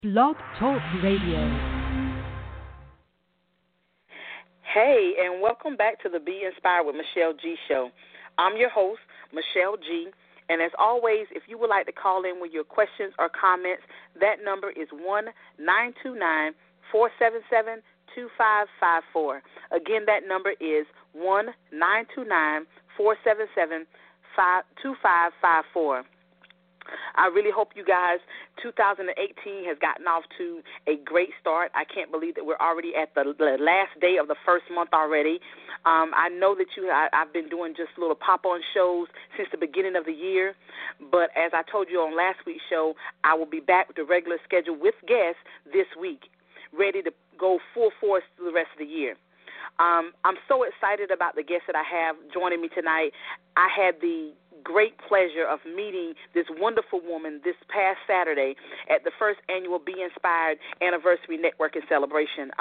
Blog Talk Radio. Hey, and welcome back to the Be Inspired with Michelle G show. I'm your host, Michelle G, and as always, if you would like to call in with your questions or comments, that number is 1-929-477-2554. Again, that number is 1-929-477-2554. I really hope you guys, 2018 has gotten off to a great start. I can't believe that we're already at the last day of the first month already. I know that I've been doing just little pop-on shows since the beginning of the year, but as I told you on last week's show, I will be back with the regular schedule with guests this week, ready to go full force through the rest of the year. I'm so excited about the guests that I have joining me tonight. I had the great pleasure of meeting this wonderful woman this past Saturday at the first annual Be Inspired Anniversary Networking Celebration.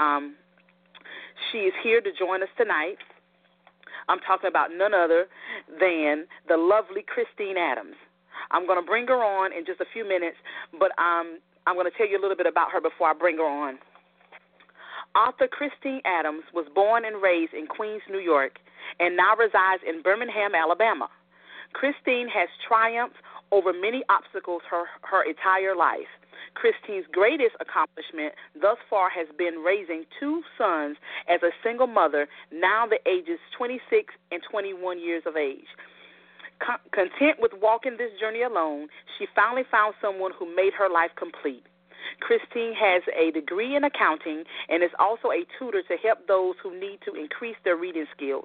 She is here to join us tonight. I'm talking about none other than the lovely Christine Adams. I'm going to bring her on in just a few minutes, but I'm going to tell you a little bit about her before I bring her on. Author Christine Adams was born and raised in Queens, New York, and now resides in Birmingham, Alabama. Christine has triumphed over many obstacles her entire life. Christine's greatest accomplishment thus far has been raising two sons as a single mother, now the ages 26 and 21 years of age. Content with walking this journey alone, she finally found someone who made her life complete. Christine has a degree in accounting and is also a tutor to help those who need to increase their reading skills.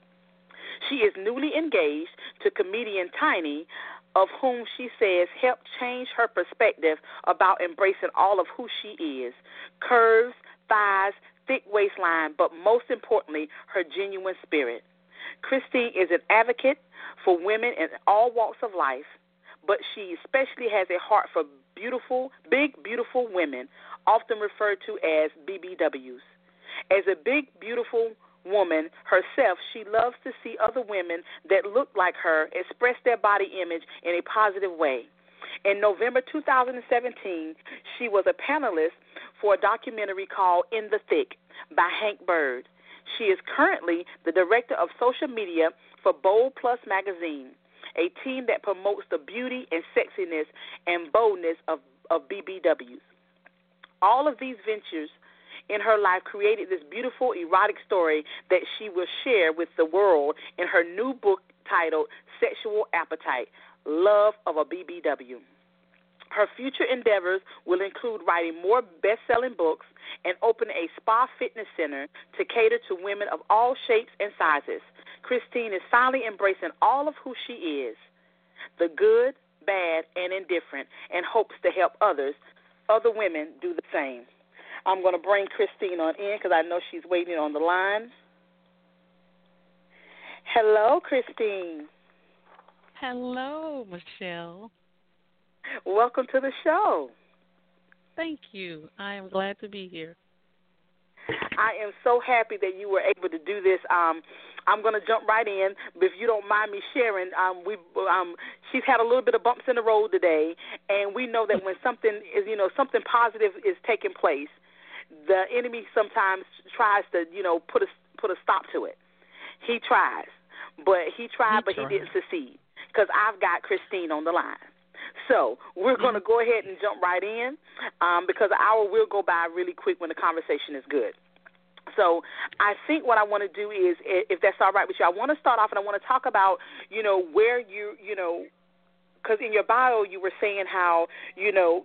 She is newly engaged to comedian Tiny, of whom she says helped change her perspective about embracing all of who she is. Curves, thighs, thick waistline, but most importantly, her genuine spirit. Christine is an advocate for women in all walks of life, but she especially has a heart for big, beautiful women, often referred to as BBWs. As a big, beautiful woman herself, she loves to see other women that look like her express their body image in a positive way. In November 2017, she was a panelist for a documentary called In the Thick by Hank Bird. She is currently the director of social media for Bold Plus magazine, a team that promotes the beauty and sexiness and boldness of BBWs. All of these ventures in her life created this beautiful erotic story that she will share with the world in her new book titled Sexual Appetite, Love of a BBW. Her future endeavors will include writing more best-selling books and open a spa fitness center to cater to women of all shapes and sizes. Christine is finally embracing all of who she is, the good, bad, and indifferent, and hopes to help other women do the same. I'm going to bring Christine on in because I know she's waiting on the line. Hello, Christine. Hello, Michelle. Welcome to the show. Thank you. I am glad to be here. I am so happy that you were able to do this. I'm going to jump right in, but if you don't mind me sharing, she's had a little bit of bumps in the road today, and we know that when something positive is taking place, the enemy sometimes tries to, put a stop to it. He tries, but he didn't succeed because I've got Christine on the line. So we're going to go ahead and jump right in because the hour will go by really quick when the conversation is good. So I think what I want to do is, if that's all right with you, I want to start off and I want to talk about, where because in your bio you were saying how, you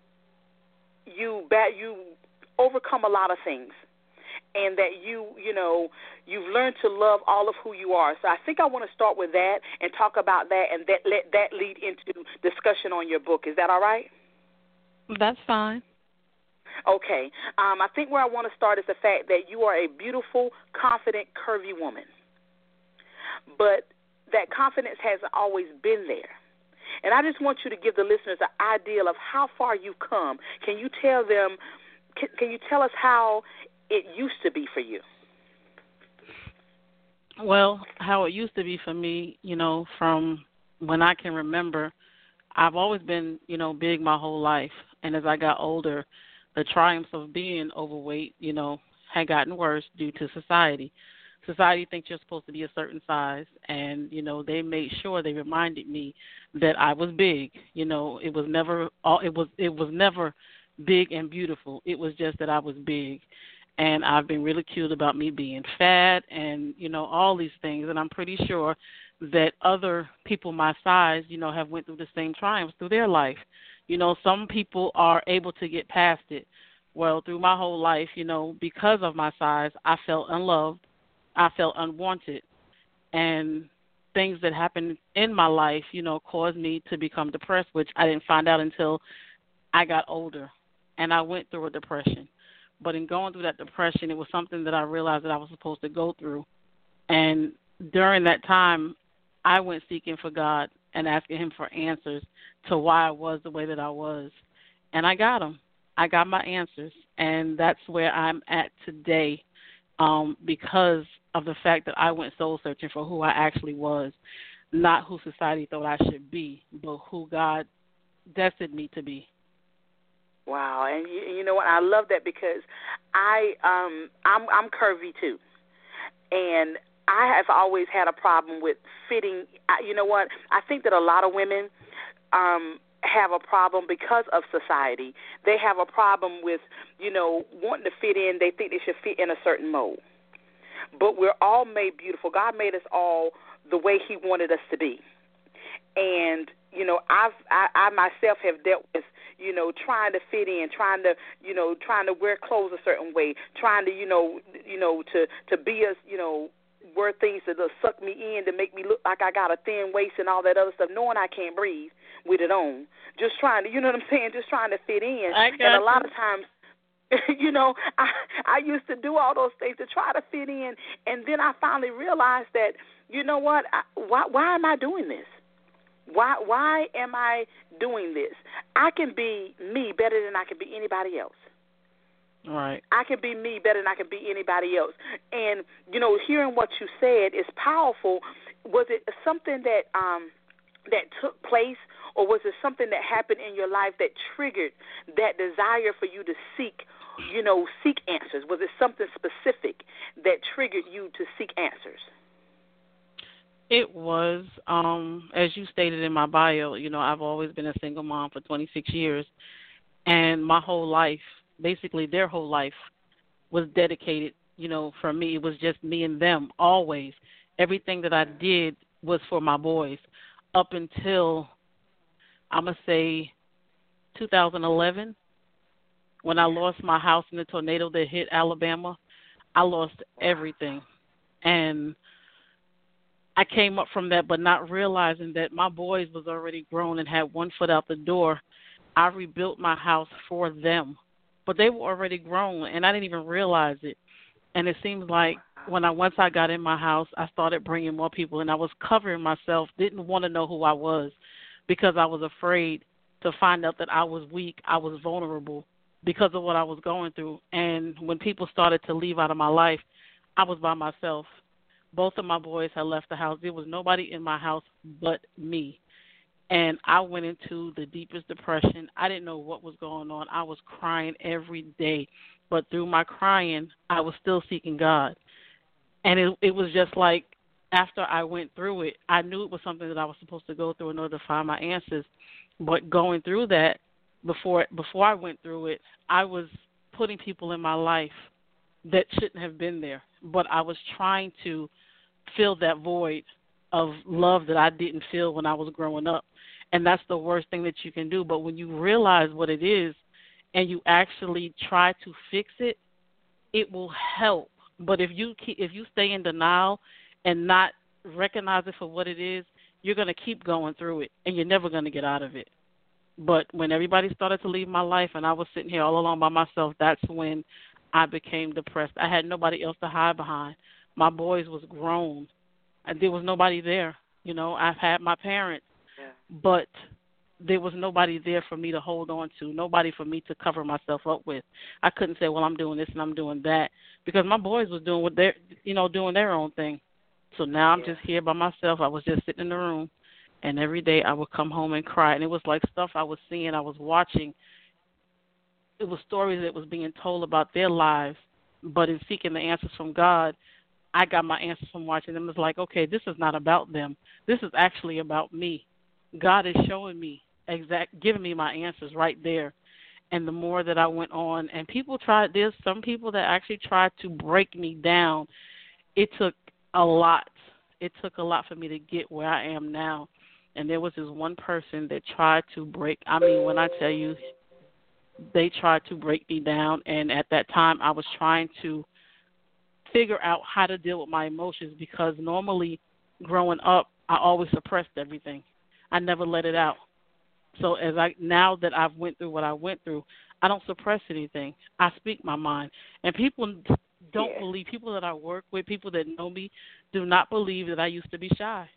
overcome a lot of things, and that you've learned to love all of who you are. So I think I want to start with that and talk about that, and let that lead into discussion on your book. Is that all right? That's fine. Okay. I think where I want to start is the fact that you are a beautiful, confident, curvy woman. But that confidence hasn't always been there. And I just want you to give the listeners an idea of how far you've come. Can you tell them? Can you tell us how it used to be for you? Well, how it used to be for me, from when I can remember, I've always been, big my whole life. And as I got older, the triumphs of being overweight, had gotten worse due to society. Society thinks you're supposed to be a certain size, and they made sure they reminded me that I was big. It was never never big and beautiful. It was just that I was big, and I've been ridiculed about me being fat, and all these things. And I'm pretty sure that other people my size, have went through the same triumphs through their life. Some people are able to get past it. Well, through my whole life, because of my size, I felt unloved. I felt unwanted, and things that happened in my life, caused me to become depressed, which I didn't find out until I got older, and I went through a depression. But in going through that depression, it was something that I realized that I was supposed to go through, and during that time, I went seeking for God and asking Him for answers to why I was the way that I was, and I got them. I got my answers, and that's where I'm at today. Because of the fact that I went soul searching for who I actually was, not who society thought I should be, but who God destined me to be. Wow, and you know what? I love that because I'm curvy too, and I have always had a problem with fitting. You know what? I think that a lot of women have a problem because of society. They have a problem with, wanting to fit in. They think they should fit in a certain mold. But we're all made beautiful. God made us all the way He wanted us to be. And, I myself have dealt with, trying to fit in, trying to wear clothes a certain way, trying to, to be wear things that will suck me in to make me look like I got a thin waist and all that other stuff, knowing I can't breathe with it on. Just trying to, just trying to fit in. And a lot of times, I used to do all those things to try to fit in, and then I finally realized that, why am I doing this? Why am I doing this? I can be me better than I can be anybody else. Right. I can be me better than I can be anybody else. And, hearing what you said is powerful. Was it something that that took place, or was it something that happened in your life that triggered that desire for you to seek answers? Was it something specific that triggered you to seek answers? It was, as you stated in my bio, I've always been a single mom for 26 years, and my whole life, basically their whole life, was dedicated, for me. It was just me and them, always. Everything that I did was for my boys, up until, I'm going to say, 2011, when I lost my house in the tornado that hit Alabama. I lost everything. And I came up from that, but not realizing that my boys was already grown and had one foot out the door. I rebuilt my house for them, but they were already grown, and I didn't even realize it. And it seems like once I got in my house, I started bringing more people, and I was covering myself, didn't want to know who I was, because I was afraid to find out that I was weak, I was vulnerable because of what I was going through. And when people started to leave out of my life, I was by myself. Both of my boys had left the house. There was nobody in my house but me. And I went into the deepest depression. I didn't know what was going on. I was crying every day. But through my crying, I was still seeking God. And it was just like after I went through it, I knew it was something that I was supposed to go through in order to find my answers. But going through that, before I went through it, I was putting people in my life that shouldn't have been there. But I was trying to fill that void of love that I didn't feel when I was growing up. And that's the worst thing that you can do. But when you realize what it is and you actually try to fix it, it will help. But if you stay in denial and not recognize it for what it is, you're going to keep going through it, and you're never going to get out of it. But when everybody started to leave my life and I was sitting here all alone by myself, that's when I became depressed. I had nobody else to hide behind. My boys was grown. There was nobody there. I've had my parents, but there was nobody there for me to hold on to, nobody for me to cover myself up with. I couldn't say, well, I'm doing this and I'm doing that, because my boys was doing what they're, doing their own thing. So now I'm just here by myself. I was just sitting in the room, and every day I would come home and cry, and it was like stuff I was seeing, I was watching. it was stories that was being told about their lives, but in seeking the answers from God, I got my answers from watching them. It's like, okay, this is not about them. This is actually about me. God is showing me giving me my answers right there. And the more that I went on, and there's some people that actually tried to break me down. It took a lot. It took a lot for me to get where I am now. And there was this one person that tried to when I tell you, they tried to break me down. And at that time, I was trying to figure out how to deal with my emotions, because normally growing up, I always suppressed everything. I never let it out. So now that I've went through what I went through, I don't suppress anything. I speak my mind. And people don't believe, people that I work with, people that know me, do not believe that I used to be shy.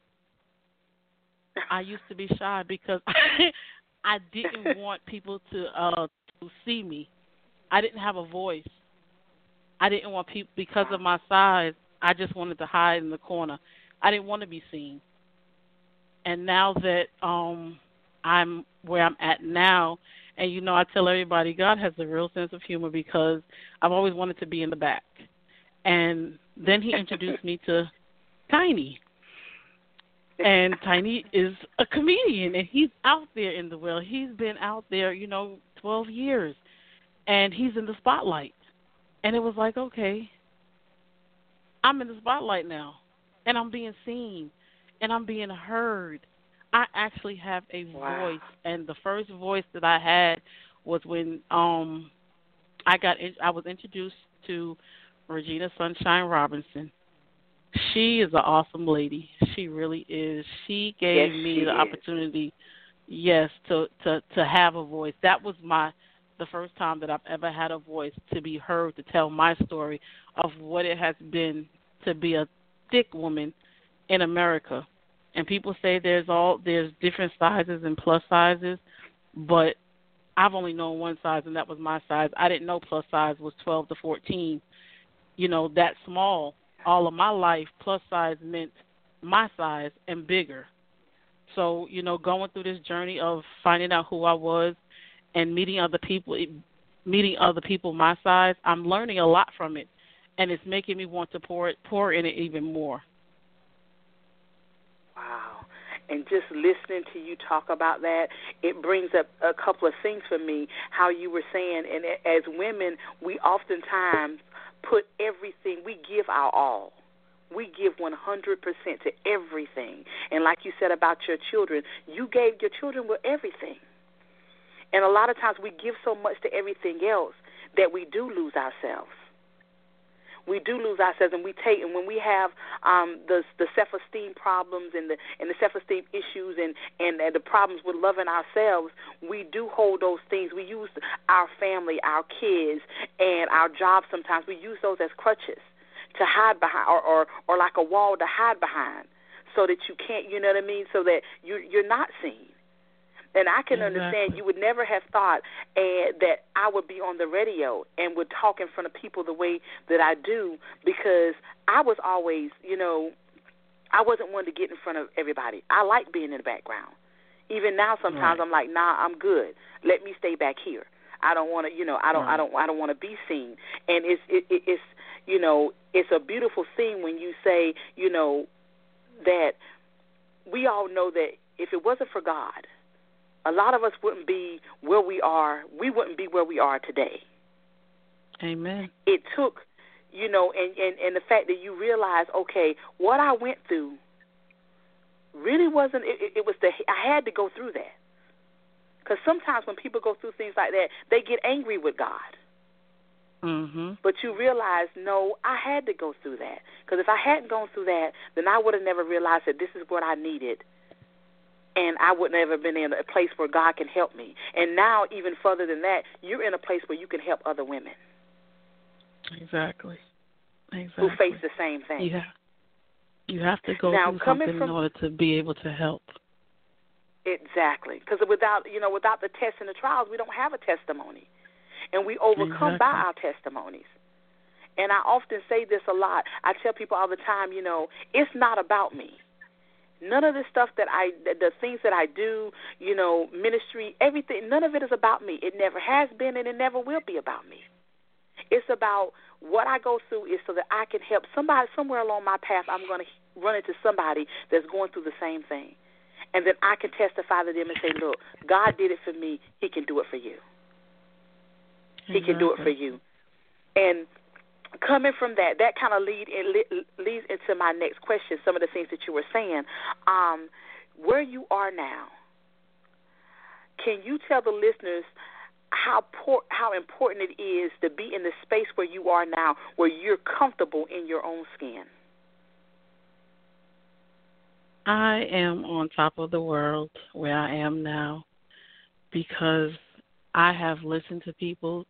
I used to be shy because I didn't want people to see me. I didn't have a voice. I didn't want people, because of my size, I just wanted to hide in the corner. I didn't want to be seen. And now that I'm where I'm at now, and, I tell everybody, God has a real sense of humor, because I've always wanted to be in the back. And then he introduced me to Tiny. And Tiny is a comedian, and he's out there in the world. He's been out there, 12 years, and he's in the spotlight. And it was like, okay, I'm in the spotlight now, and I'm being seen, and I'm being heard. I actually have a voice, and the first voice that I had was when I was introduced to Regina Sunshine Robinson. She is an awesome lady. She really is. She gave me the opportunity, to have a voice. That was the first time that I've ever had a voice, to be heard, to tell my story of what it has been to be a thick woman in America. And people say there's different sizes and plus sizes, but I've only known one size, and that was my size. I didn't know plus size was 12 to 14. That small. All of my life, plus size meant my size and bigger. So, going through this journey of finding out who I was and meeting other people my size, I'm learning a lot from it, and it's making me want to pour in it even more. Wow. And just listening to you talk about that, it brings up a couple of things for me, how you were saying, and as women, we oftentimes put everything, we give our all. We give 100% to everything. And like you said about your children, you gave your children with everything. And a lot of times we give so much to everything else that we do lose ourselves. We do lose ourselves, and when we have the self-esteem problems and the self-esteem issues and the problems with loving ourselves, we do hold those things. We use our family, our kids, and our jobs sometimes. We use those as crutches to hide behind, or like a wall to hide behind, so that you can't, so that you're not seen. And I can understand you would never have thought that I would be on the radio and would talk in front of people the way that I do, because I was always, I wasn't one to get in front of everybody. I like being in the background. Even now, sometimes I'm like, nah, I'm good. Let me stay back here. I don't want to, I don't want to be seen. And it's it's a beautiful thing when you say, that we all know that if it wasn't for God, a lot of us wouldn't be where we are. We wouldn't be where we are today. Amen. It took, and the fact that you realize, okay, what I went through really wasn't. It was I had to go through that. Because sometimes when people go through things like that, they get angry with God. Mm-hmm. But you realize, no, I had to go through that. Because if I hadn't gone through that, then I would have never realized that this is what I needed. And I would never have been in a place where God can help me. And now, even further than that, you're in a place where you can help other women. Exactly. Who face the same thing. Yeah. You have to go through something in order to be able to help. Exactly. Because without the tests and the trials, we don't have a testimony. And we overcome by our testimonies. And I often say this a lot. I tell people all the time, it's not about me. None of the stuff the things that I do, ministry, everything, none of it is about me. It never has been and it never will be about me. It's about what I go through is so that I can help somebody somewhere along my path. I'm going to run into somebody that's going through the same thing. And then I can testify to them and say, look, God did it for me. He can do it for you. He can do it for you. And coming from that kind of leads into my next question, some of the things that you were saying. Where you are now, can you tell the listeners how important it is to be in the space where you are now, where you're comfortable in your own skin? I am on top of the world where I am now because I have listened to people,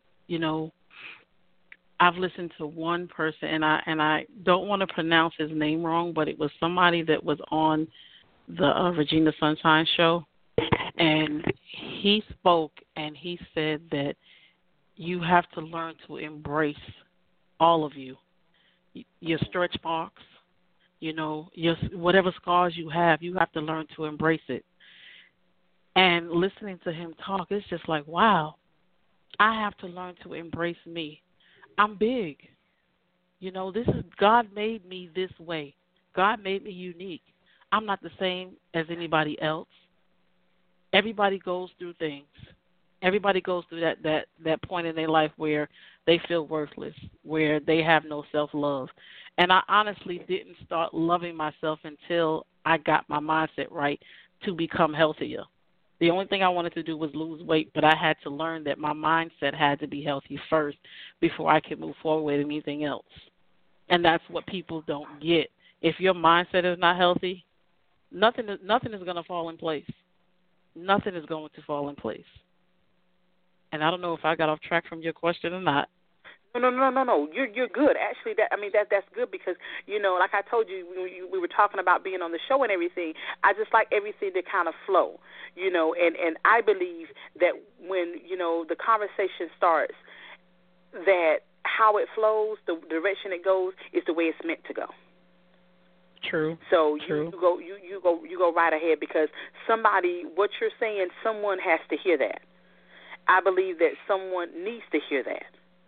I've listened to one person, and I don't want to pronounce his name wrong, but it was somebody that was on the Regina Sunshine show, and he spoke and he said that you have to learn to embrace all of you, your stretch marks, your whatever scars you have to learn to embrace it. And listening to him talk, it's just like, wow, I have to learn to embrace me. I'm big. This is God made me this way. God made me unique. I'm not the same as anybody else. Everybody goes through things. Everybody goes through that point in their life where they feel worthless, where they have no self-love. And I honestly didn't start loving myself until I got my mindset right to become healthier. The only thing I wanted to do was lose weight, but I had to learn that my mindset had to be healthy first before I could move forward with anything else. And that's what people don't get. If your mindset is not healthy, nothing is going to fall in place. Nothing is going to fall in place. And I don't know if I got off track from your question or not. No. You're good. Actually, that's good because like I told you, we were talking about being on the show and everything. I just like everything to kind of flow, and I believe that when the conversation starts, that how it flows, the direction it goes, is the way it's meant to go. True. So True. you go right ahead because what you're saying, someone has to hear that. I believe that someone needs to hear that.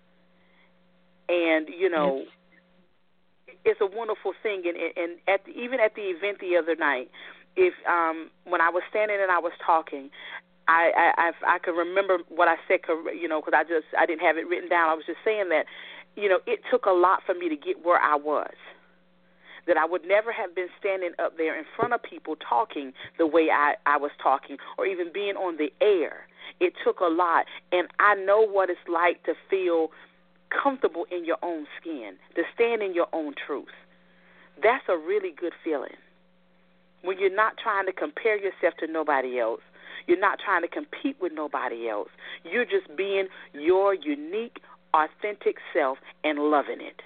And, it's a wonderful thing. And even at the event the other night, when I was standing and I was talking, I could remember what I said, because I didn't have it written down. I was just saying that, it took a lot for me to get where I was. That I would never have been standing up there in front of people talking the way I was talking or even being on the air. It took a lot. And I know what it's like to feel comfortable in your own skin, to stand in your own truth. That's a really good feeling. When you're not trying to compare yourself to nobody else, you're not trying to compete with nobody else. You're just being your unique, authentic self and loving it.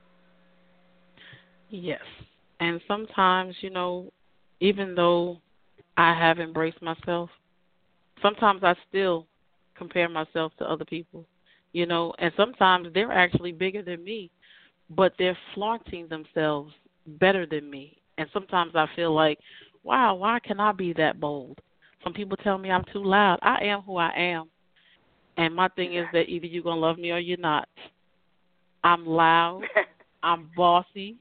Yes. And sometimes, even though I have embraced myself, sometimes I still compare myself to other people, and sometimes they're actually bigger than me, but they're flaunting themselves better than me. And sometimes I feel like, wow, why can I be that bold? Some people tell me I'm too loud. I am who I am. And my thing is that either you're going to love me or you're not. I'm loud. I'm bossy.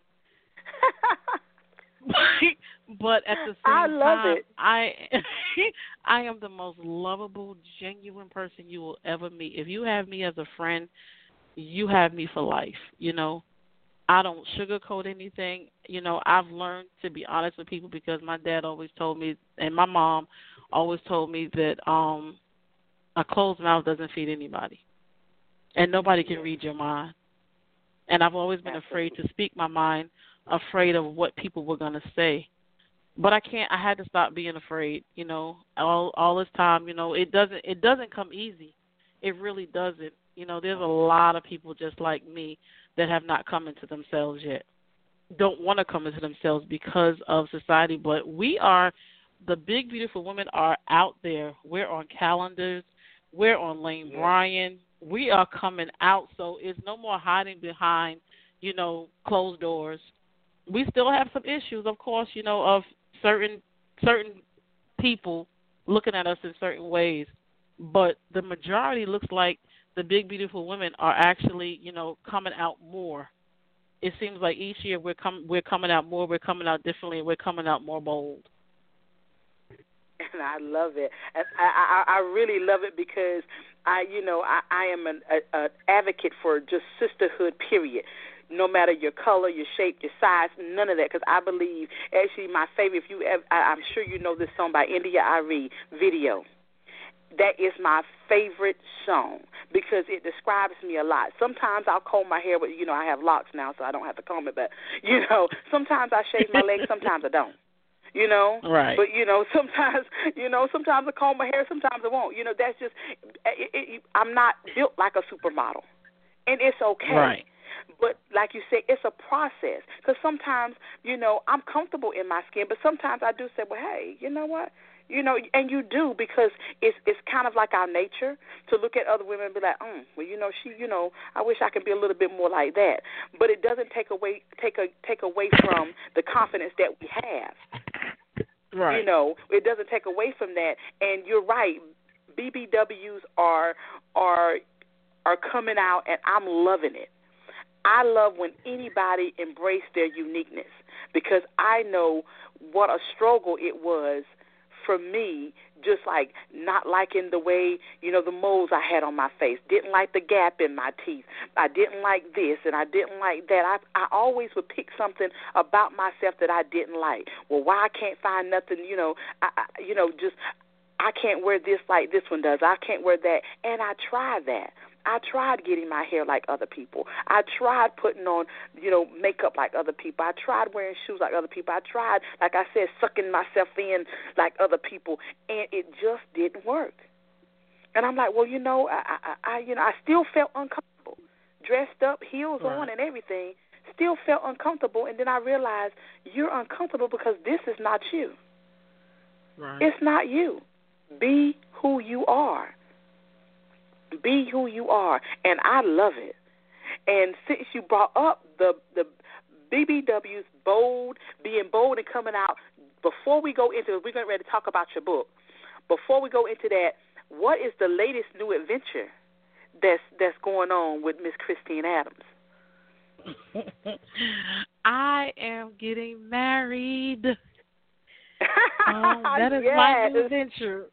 But at the same time, I am the most lovable, genuine person you will ever meet. If you have me as a friend, you have me for life. I don't sugarcoat anything. I've learned to be honest with people because my dad always told me, and my mom always told me that a closed mouth doesn't feed anybody, and nobody can read your mind. And I've always been afraid to speak my mind, afraid of what people were going to say. But I had to stop being afraid, all this time, it doesn't come easy. It really doesn't. There's a lot of people just like me that have not come into themselves yet, don't want to come into themselves because of society. But the big, beautiful women are out there. We're on calendars. We're on Lane Bryant. We are coming out. So it's no more hiding behind, closed doors. We still have some issues, of course, of certain people looking at us in certain ways, but the majority looks like the big beautiful women are actually, coming out more. It seems like each year we're coming out more, we're coming out differently, and we're coming out more bold. And I love it. And I really love it because I am an advocate for just sisterhood, period. No matter your color, your shape, your size, none of that. Because I believe, actually, my favorite, I'm sure you know this song by India Arie, Video. That is my favorite song because it describes me a lot. Sometimes I'll comb my hair, but, I have locks now, so I don't have to comb it. But, sometimes I shave my legs, sometimes I don't. Right. But sometimes I comb my hair, sometimes I won't. That's just I'm not built like a supermodel, and it's okay. Right. But like you said, it's a process because sometimes I'm comfortable in my skin, but sometimes I do say, well, hey, you know what? And you do because it's kind of like our nature to look at other women and be like, well, she, I wish I could be a little bit more like that. But it doesn't take away from the confidence that we have. Right. It doesn't take away from that. And you're right. BBWs are coming out, and I'm loving it. I love when anybody embrace their uniqueness because I know what a struggle it was for me, just like not liking the way, the moles I had on my face, didn't like the gap in my teeth. I didn't like this and I didn't like that. I always would pick something about myself that I didn't like. Well, why I can't find nothing, I can't wear this like this one does. I can't wear that. And I tried that. I tried getting my hair like other people. I tried putting on, makeup like other people. I tried wearing shoes like other people. I tried, like I said, sucking myself in like other people, and it just didn't work. And I'm like, well, I still felt uncomfortable, dressed up, heels on, and everything. Still felt uncomfortable, and then I realized you're uncomfortable because this is not you. Right. It's not you. Be who you are. Be who you are, and I love it. And since you brought up the BBW's being bold and coming out, before we go into it, we're getting ready to talk about your book. Before we go into that, what is the latest new adventure that's going on with Miss Christine Adams? I am getting married. That is my new adventure.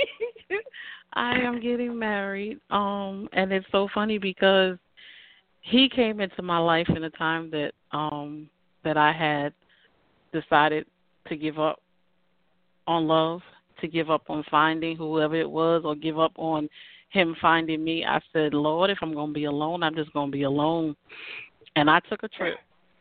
I am getting married, and it's so funny because he came into my life in a time that I had decided to give up on love, to give up on finding whoever it was, or give up on him finding me. I said, Lord, if I'm going to be alone, I'm just going to be alone. And I took a trip,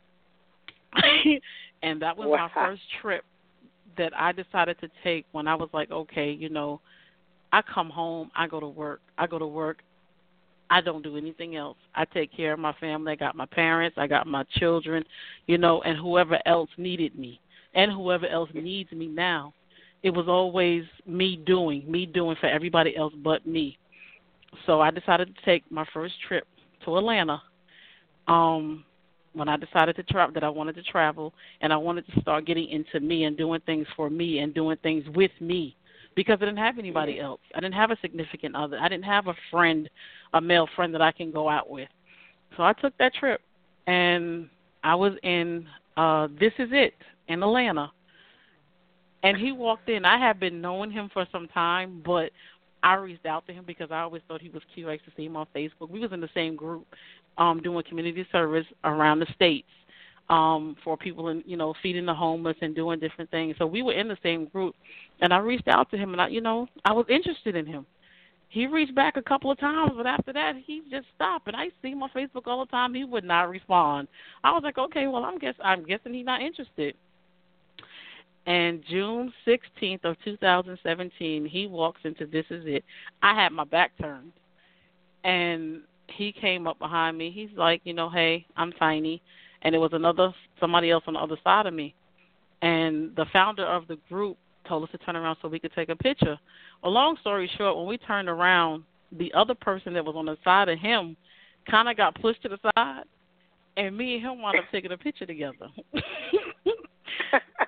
and that was my first trip that I decided to take when I was like, okay, I come home, I go to work, I don't do anything else. I take care of my family. I got my parents, I got my children, and whoever else needed me and whoever else needs me now. It was always me doing for everybody else but me. So I decided to take my first trip to Atlanta when I decided to travel, that I wanted to travel, and I wanted to start getting into me and doing things for me and doing things with me. Because I didn't have anybody else. I didn't have a significant other. I didn't have a friend, a male friend that I can go out with. So I took that trip, and I was in This Is It in Atlanta. And he walked in. I had been knowing him for some time, but I reached out to him because I always thought he was cute. I used to see him on Facebook. We was in the same group doing community service around the states. For people in, feeding the homeless and doing different things. So we were in the same group, and I reached out to him, and I was interested in him. He reached back a couple of times, but after that, he just stopped. And I see him on Facebook all the time. He would not respond. I was like, okay, well, I'm guessing he's not interested. And June 16th of 2017, he walks into This Is It. I had my back turned, and he came up behind me. He's like, hey, I'm Tiny. And it was somebody else on the other side of me. And the founder of the group told us to turn around so we could take a picture. Well, long story short, when we turned around, the other person that was on the side of him kind of got pushed to the side, and me and him wound up taking a picture together.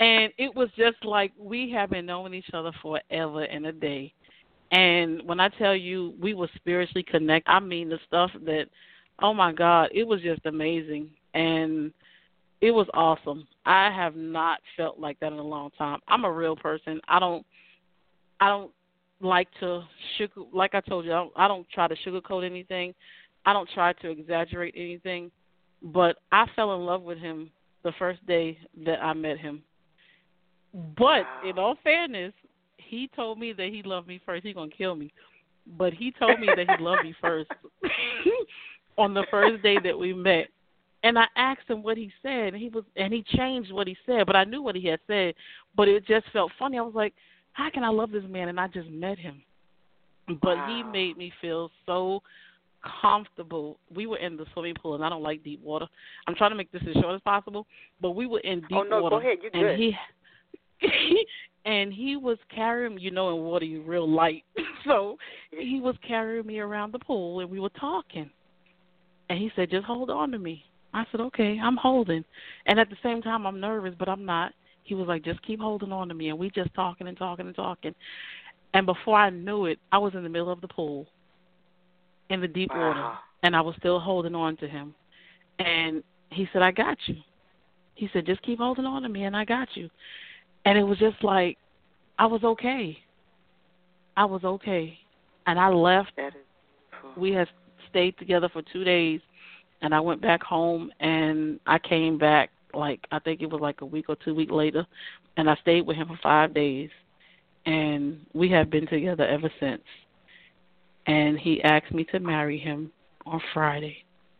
And it was just like we have been knowing each other forever and a day. And when I tell you we were spiritually connected, I mean the stuff that, oh my God, it was just amazing. And it was awesome. I have not felt like that in a long time. I'm a real person. I don't like to like I told you, I don't try to sugarcoat anything. I don't try to exaggerate anything. But I fell in love with him the first day that I met him. But in all fairness, he told me that he loved me first. He's going to kill me. But he told me that he loved me first on the first day that we met. And I asked him what he said, and he changed what he said, but I knew what he had said, but it just felt funny. I was like, how can I love this man, and I just met him? But he made me feel so comfortable. We were in the swimming pool, and I don't like deep water. I'm trying to make this as short as possible, but we were in deep water. Oh, no, go ahead. You're good. And he was carrying me, in water you're real light. So he was carrying me around the pool, and we were talking. And he said, just hold on to me. I said, okay, I'm holding. And at the same time, I'm nervous, but I'm not. He was like, just keep holding on to me. And we just talking and talking and talking. And before I knew it, I was in the middle of the pool in the deep water, and I was still holding on to him. And he said, I got you. He said, just keep holding on to me, and I got you. And it was just like, I was okay. I was okay. And I left. We had stayed together for 2 days. And I went back home, and I came back, I think it was like a week or 2 weeks later, and I stayed with him for 5 days. And we have been together ever since. And he asked me to marry him on Friday.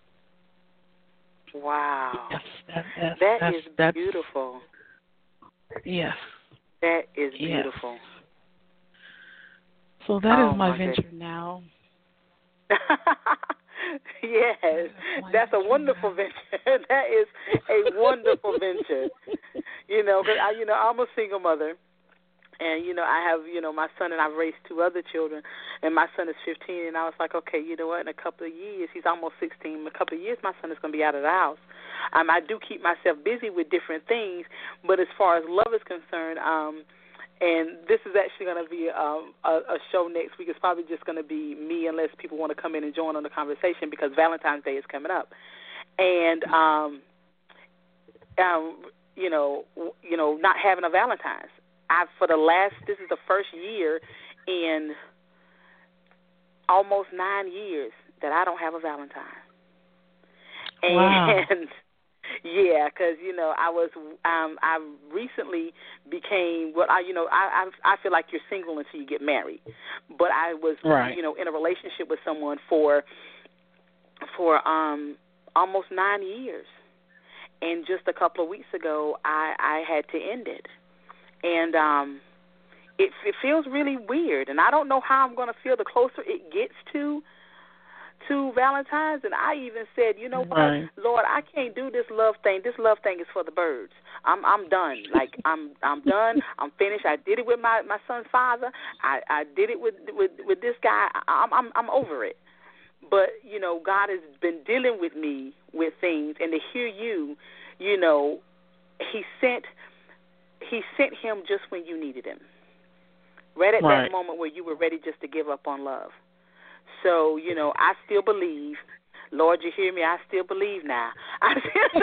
Wow. Yes, that's beautiful. Yes. That is beautiful. Yes. So that is my venture now. Yes, that's a wonderful venture. That is a wonderful venture. Because I'm a single mother, and I have my son, and I've raised 2 other children, and my son is 15, and I was like, okay, you know what? In a couple of years, he's almost 16. In a couple of years, my son is going to be out of the house. I do keep myself busy with different things, but as far as love is concerned, and this is actually going to be a show next week. It's probably just going to be me, unless people want to come in and join on the conversation, because Valentine's Day is coming up. And, not having a Valentine's. This is the first year in almost 9 years that I don't have a Valentine. And wow. Yeah, because I recently became I feel like you're single until you get married, but I was in a relationship with someone for almost 9 years, and just a couple of weeks ago I had to end it, and it feels really weird, and I don't know how I'm going to feel the closer it gets to Valentine's. And I even said, you know what, Lord, I can't do this love thing. This love thing is for the birds. I'm done. Like I'm done. I'm finished. I did it with my son's father. I did it with this guy. I'm over it. But God has been dealing with me with things, and to hear you, He sent him just when you needed him, right at that moment where you were ready just to give up on love. So, I still believe. Lord, you hear me? I still believe now. I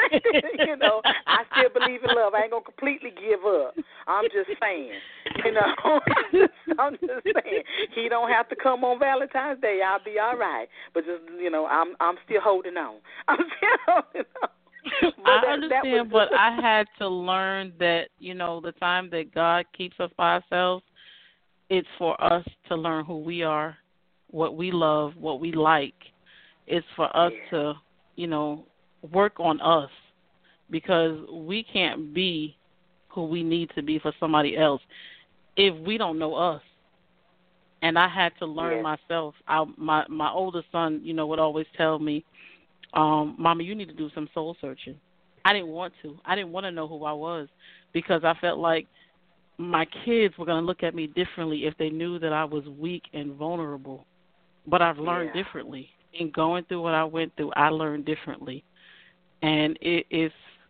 still believe in love. I ain't going to completely give up. I'm just saying, I'm just saying. He don't have to come on Valentine's Day. I'll be all right. But just, I'm still holding on. I'm still holding on. I understand, but I had to learn that, the time that God keeps us by ourselves, it's for us to learn who we are, what we love, what we like. It's for us to, work on us, because we can't be who we need to be for somebody else if we don't know us. And I had to learn myself. My oldest son, would always tell me, Mama, you need to do some soul searching. I didn't want to. I didn't want to know who I was, because I felt like my kids were going to look at me differently if they knew that I was weak and vulnerable. But I've learned differently. In going through what I went through, I learned differently. And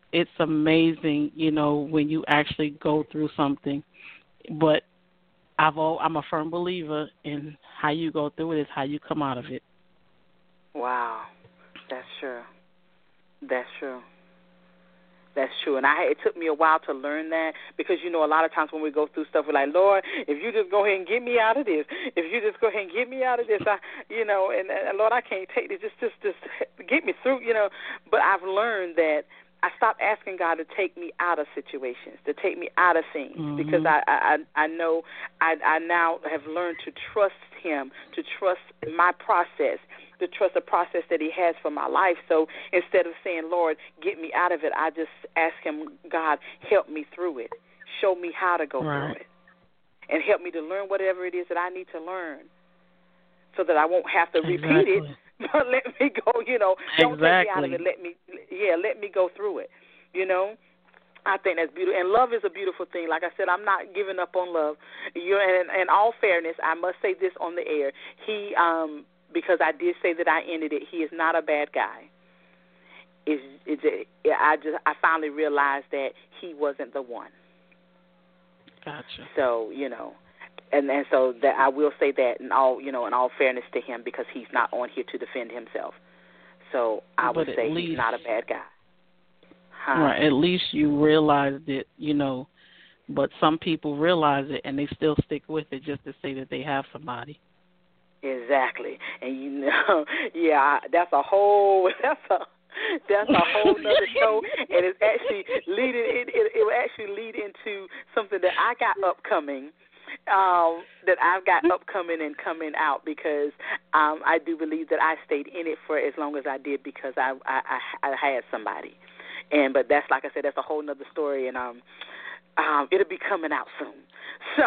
it's amazing, you know, when you actually go through something. But I'm a firm believer in how you go through it is how you come out of it. Wow, that's true. That's true. That's true. And it took me a while to learn that because, you know, a lot of times when we go through stuff, we're like, Lord, if you just go ahead and get me out of this, if you just go ahead and get me out of this, and Lord, I can't take this. Just get me through, you know. But I've learned that I stopped asking God to take me out of situations, to take me out of things, because I know I now have learned to trust Him, to trust my process, to trust the process that He has for my life. So instead of saying, Lord, get me out of it, I just ask Him, God, help me through it. Show me how to go through it. And help me to learn whatever it is that I need to learn so that I won't have to repeat it. But let me go, you know, don't take me out of it. Let me go through it, you know. I think that's beautiful. And love is a beautiful thing. Like I said, I'm not giving up on love. And in all fairness, I must say this on the air. He, because I did say that I ended it, he is not a bad guy. I finally realized that he wasn't the one. Gotcha. So, you know. And so that I will say that in all fairness to him, because he's not on here to defend himself. So I would say he's not a bad guy. Right. At least you realized it, you know. But some people realize it and they still stick with it just to say that they have somebody. Exactly. And you know, that's a whole nother show, and it's actually it will actually lead into something that I got upcoming. That I've got upcoming and coming out, because I do believe that I stayed in it for as long as I did because I had somebody, but that's, like I said, that's a whole nother story, and it'll be coming out soon. So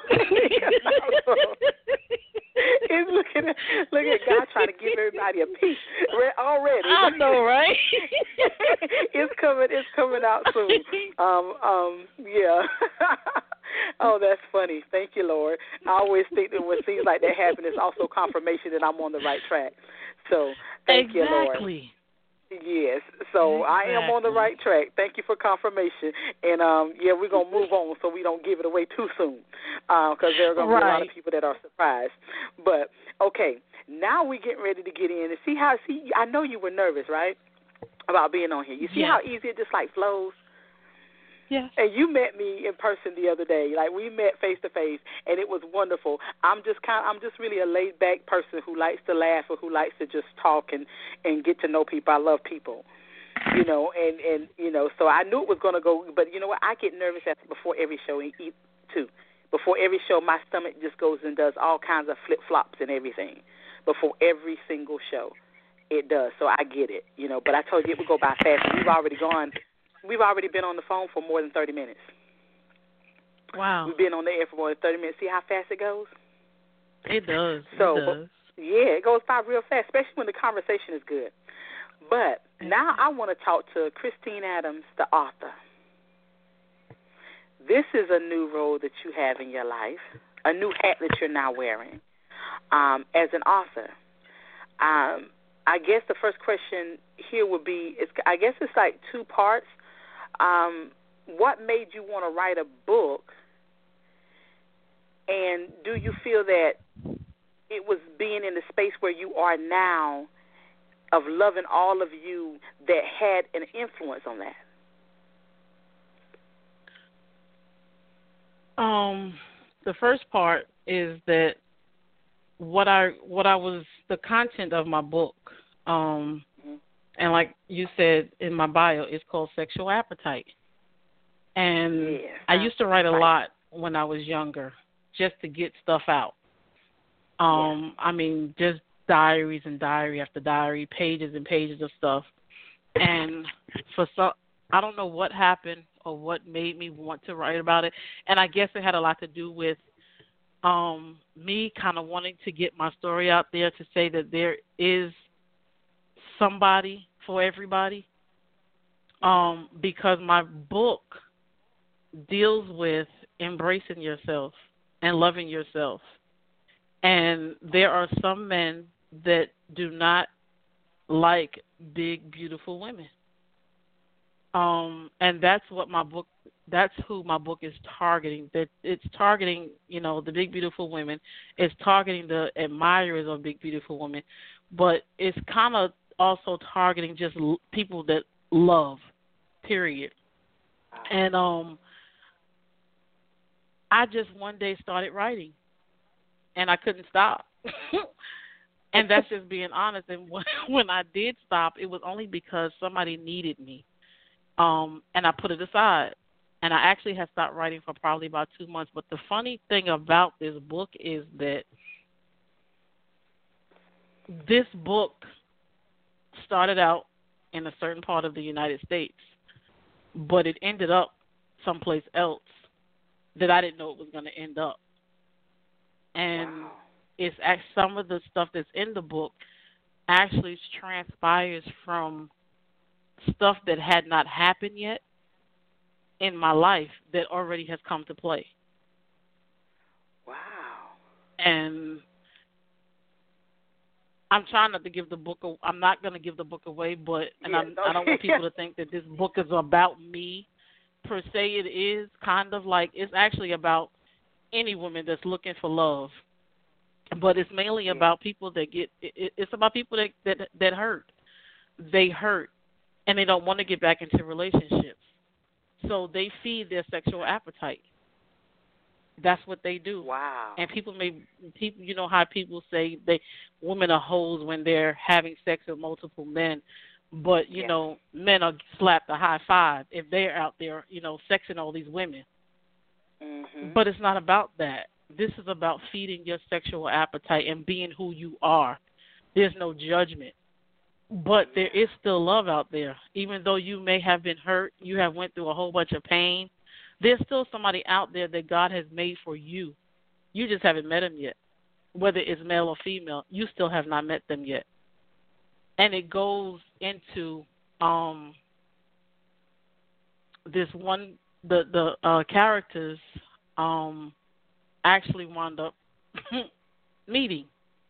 it's look at God trying to give everybody a piece already. I know, right? It's coming out soon. Yeah. Oh, that's funny. Thank you, Lord. I always think that when things like that happen, it's also confirmation that I'm on the right track. So thank you, Lord. Yes. So I am on the right track. Thank you for confirmation. And, we're going to move on so we don't give it away too soon, because there are going to be a lot of people that are surprised. But, okay, now we're getting ready to get in and see, I know you were nervous, right, about being on here. You see how easy it just, like, flows? Yes. And you met me in person the other day. Like, we met face to face, and it was wonderful. I'm just really a laid back person who likes to laugh or who likes to just talk and get to know people. I love people, you know, and you know. So I knew it was going to go, but you know what? I get nervous before every show too. Before every show, my stomach just goes and does all kinds of flip flops and everything. Before every single show, it does. So I get it, you know. But I told you it would go by fast. And We've already been on the phone for more than 30 minutes. Wow. We've been on the air for more than 30 minutes. See how fast it goes? It does. So, it does. Yeah, it goes by real fast, especially when the conversation is good. But now I want to talk to Christine Adams, the author. This is a new role that you have in your life, a new hat that you're now wearing as an author. I guess the first question here would be, I guess it's like two parts. What made you want to write a book, and do you feel that it was being in the space where you are now of loving all of you that had an influence on that? The first part is that what I was the content of my book, and like you said in my bio, it's called Sexual Appetite. And I used to write a lot when I was younger, just to get stuff out. I mean, just diaries and diary after diary, pages and pages of stuff. And I don't know what happened or what made me want to write about it. And I guess it had a lot to do with me kind of wanting to get my story out there to say that there is somebody for everybody, because my book deals with embracing yourself and loving yourself. And there are some men that do not like big, beautiful women. And that's what my book. That's who my book is targeting. That it's targeting, the big beautiful women. It's targeting the admirers of big beautiful women, but it's kind of also targeting just people that love. Period. And I just one day started writing, and I couldn't stop. And that's just being honest. And when I did stop, it was only because somebody needed me. And I put it aside. And I actually have stopped writing for probably about 2 months. But the funny thing about this book is that this book started out in a certain part of the United States, but it ended up someplace else that I didn't know it was going to end up. And it's actually, some of the stuff that's in the book actually transpires from stuff that had not happened yet in my life that already has come to play. Wow. And I'm trying not to give the book. I'm not going to give the book away, but I don't want people to think that this book is about me per se. It is kind of like it's actually about any woman that's looking for love, but it's mainly about people that get. It's about people that hurt. They hurt, and they don't want to get back into relationships. So they feed their sexual appetite. That's what they do. Wow. And people, you know how people say women are hoes when they're having sex with multiple men, but you know men are slapped a high five if they're out there, sexing all these women. Mm-hmm. But it's not about that. This is about feeding your sexual appetite and being who you are. There's no judgment. But there is still love out there. Even though you may have been hurt, you have went through a whole bunch of pain, there's still somebody out there that God has made for you. You just haven't met him yet. Whether it's male or female, you still have not met them yet. And it goes into this one, the characters actually wound up meeting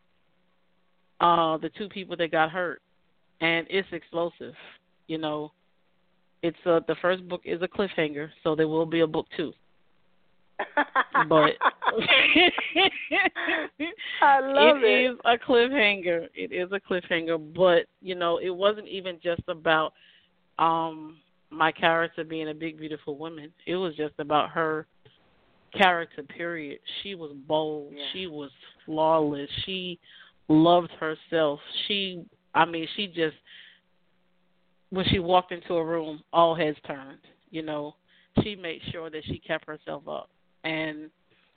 the two people that got hurt. And it's explosive, It's the first book is a cliffhanger, so there will be a book 2. But I love it. It is a cliffhanger. It is a cliffhanger, but it wasn't even just about my character being a big beautiful woman. It was just about her character. Period. She was bold. Yeah. She was flawless. She loved herself. She just, when she walked into a room, all heads turned, She made sure that she kept herself up. And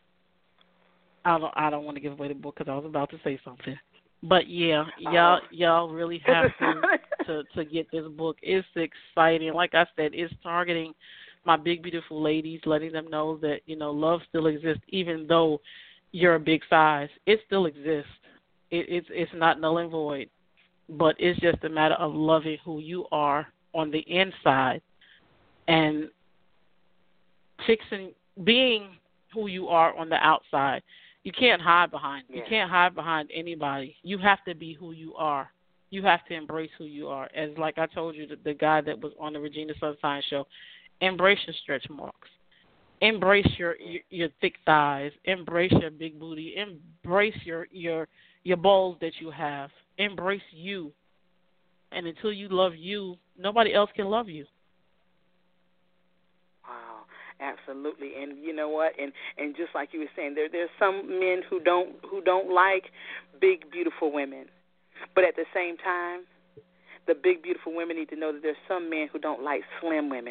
I don't want to give away the book because I was about to say something. But, yeah, y'all really have to get this book. It's exciting. Like I said, it's targeting my big, beautiful ladies, letting them know that, love still exists, even though you're a big size. It still exists. It's not null and void. But it's just a matter of loving who you are on the inside and being who you are on the outside. You can't hide behind. You can't hide behind anybody. You have to be who you are. You have to embrace who you are. As like I told you, the guy that was on the Regina Sunshine show, embrace your stretch marks. Embrace your thick thighs. Embrace your big booty. Embrace your balls that you have. Embrace you. And until you love you, nobody else can love you. Wow, absolutely. And you know what? And just like you were saying, there's some men who don't like big, beautiful women. But at the same time, the big, beautiful women need to know that there's some men who don't like slim women.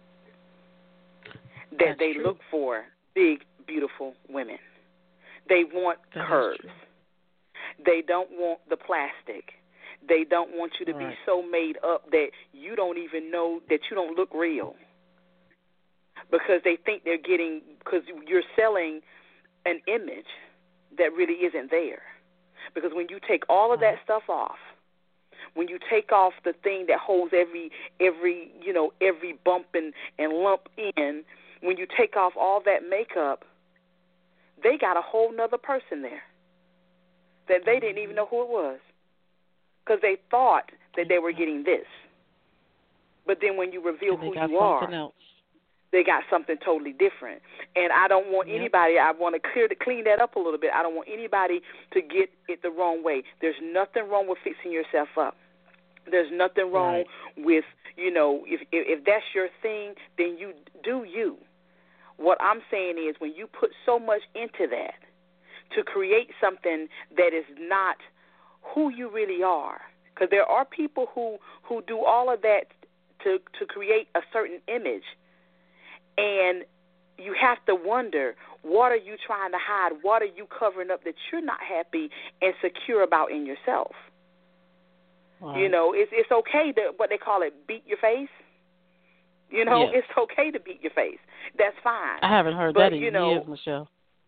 That they look for big, beautiful women. They want curves. They don't want the plastic. They don't want you to be so made up that you don't even know that you don't look real. Because they think they're getting, because you're selling an image that really isn't there. Because when you take all of that stuff off, when you take off the thing that holds every bump and lump in, when you take off all that makeup, they got a whole nother person there that they didn't even know who it was because they thought that they were getting this. But then when you reveal who you are, else. They got something totally different. And I don't want anybody, I want to clean that up a little bit. I don't want anybody to get it the wrong way. There's nothing wrong with fixing yourself up. There's nothing wrong with, if that's your thing, then you do you. What I'm saying is when you put so much into that to create something that is not who you really are, because there are people who do all of that to create a certain image, and you have to wonder, what are you trying to hide? What are you covering up that you're not happy and secure about in yourself? Right. It's okay to, what they call it, beat your face. It's okay to beat your face. That's fine. I haven't heard that in years, Michelle.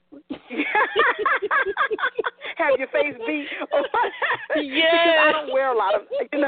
Have your face beat? Yeah. I don't wear a lot of,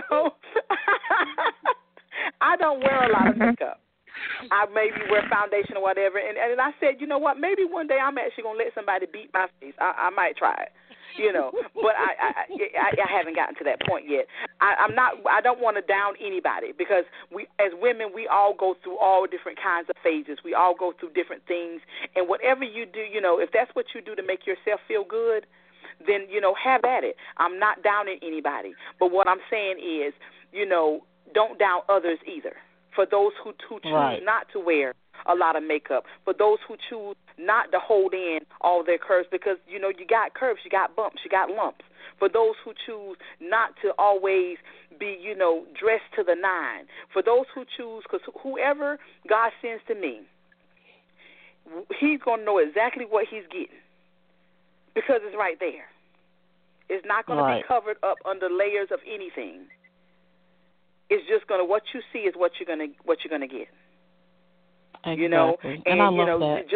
I don't wear a lot of makeup. I maybe wear foundation or whatever. And I said, you know what, maybe one day I'm actually going to let somebody beat my face. I might try it. But I haven't gotten to that point yet. I don't want to down anybody, because we, as women, we all go through all different kinds of phases. We all go through different things, and whatever you do, if that's what you do to make yourself feel good, then have at it. I'm not downing anybody, but what I'm saying is, don't down others either. For those who choose not to wear a lot of makeup, for those who choose not to hold in all their curves, because, you got curves, you got bumps, you got lumps. For those who choose not to always be, dressed to the nine. For those who choose, because whoever God sends to me, he's going to know exactly what he's getting, because it's right there. It's not going to be covered up under layers of anything. It's just going to, what you see is what you're going to get. Exactly. And I love that.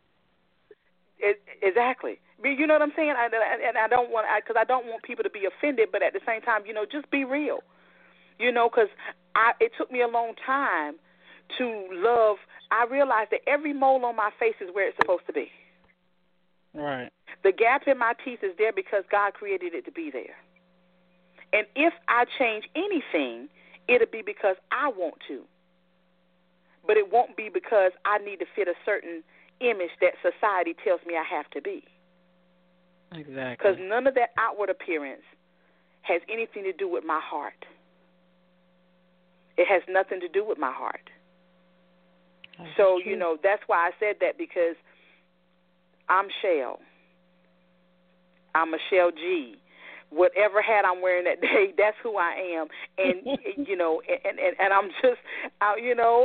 Exactly. You know what I'm saying? And I don't want, because I don't want people to be offended, but at the same time, just be real. Because it took me a long time to love. I realized that every mole on my face is where it's supposed to be. Right. The gap in my teeth is there because God created it to be there. And if I change anything, it'll be because I want to. But it won't be because I need to fit a certain image that society tells me I have to be. Exactly. Because none of that outward appearance has anything to do with my heart. It has nothing to do with my heart. So, that's why I said that, because I'm Shell. I'm Michelle G. Whatever hat I'm wearing that day, that's who I am, and and I'm just, I'm